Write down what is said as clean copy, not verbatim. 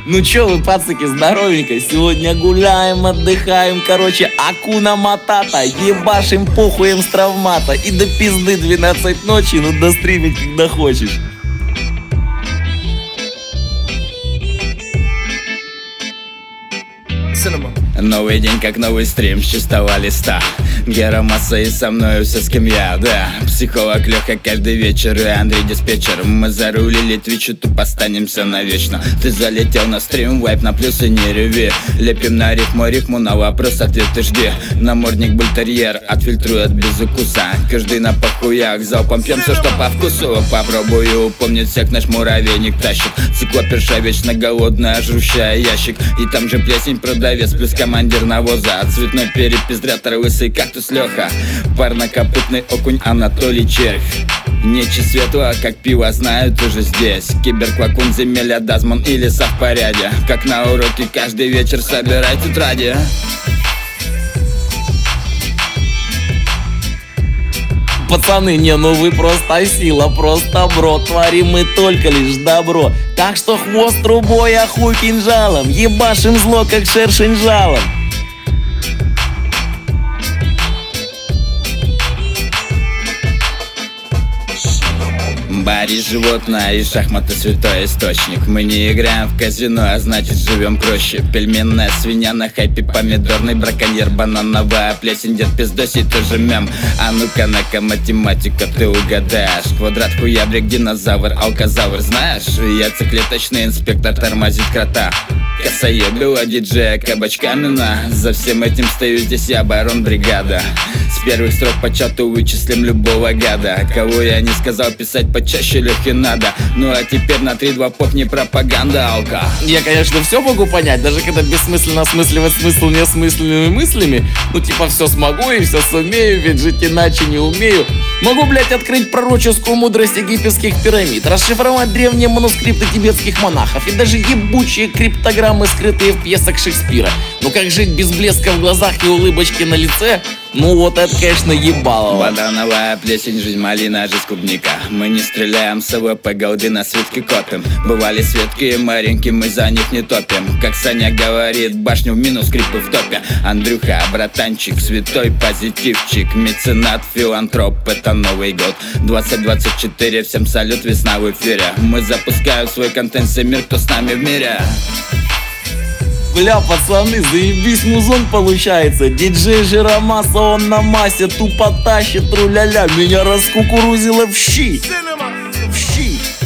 Ну чё вы, пацаки, здоровенько? Сегодня гуляем, отдыхаем, короче, акуна матата. Ебашим, похуем с травмата. И до пизды 12 ночи, ну достримить когда хочешь. Новый день, как новый стрим с чистого листа. Гера Масса и со мною все, с кем я, да. Психолог Леха каждый вечер и Андрей диспетчер. Мы зарулили твичу, тупо останемся навечно. Ты залетел на стрим, вайп на плюсы, не реви. Лепим на рифму, на вопрос ответ ты жди. Намордник бультерьер отфильтрует без укуса. Каждый на похуях, залпом пьем все, что по вкусу. Попробую упомнить всех, наш муравейник тащит. Циклоперша вечно голодная, жрущая ящик. И там же плесень продавец, плюс командир навоза. Цветной перепиздрятор, лысый кактус Леха. Парнокопытный окунь Анатолий Червь. Нечи светло, как пиво, знают уже здесь. Киберквакун, земелья, Дазман и леса в порядке. Как на уроке каждый вечер собирай тетради. Пацаны, не, ну вы просто сила, просто бро. Творим мы только лишь добро. Так что хвост трубой, а хуй кинжалом. Ебашим зло, как шершень жалом. Бари животное и шахматы святой источник. Мы не играем в казино, а значит живем проще. Пельменная свинья на хайпе, помидорный браконьер, банановая плесень, дед пиздосий тоже мем. А ну-ка, на-ка, математика, ты угадаешь. Квадрат, хуябрик, динозавр, алкозавр, знаешь? Яйцеклеточный инспектор тормозит крота. Косоебила диджея кабачками на. За всем этим стою здесь я, барон бригада. С первых строк по чату вычислим любого гада. Кого я не сказал писать почаще, Лехе надо. Ну а теперь на 3-2 похни пропаганда, алка. Я, конечно, все могу понять, даже когда бессмысленно осмысливать смысл неосмысленными мыслями. Ну типа все смогу и все сумею, ведь жить иначе не умею. Могу, блять, открыть пророческую мудрость египетских пирамид, расшифровать древние манускрипты тибетских монахов и даже ебучие криптограммы, скрытые в пьесах Шекспира. Но как жить без блеска в глазах и улыбочки на лице? Ну вот это, конечно, ебало. Банановая плесень, жизнь малина, жизнь клубника. Мы не стреляем с АВП, голды на свитки копим. Бывали светки и маринки, мы за них не топим. Как Саня говорит, башню в минус, скрипы в топе. Андрюха, братанчик, святой позитивчик. Меценат, филантроп, это Новый год 2024, всем салют, весна в эфире. Мы запускаем свой контент, всем мир, кто с нами в мире. Бля, пацаны, заебись музон получается. Диджей Жиромаса, он на массе, тупо тащит, труляля. Меня раскукурузило в щи. В щи.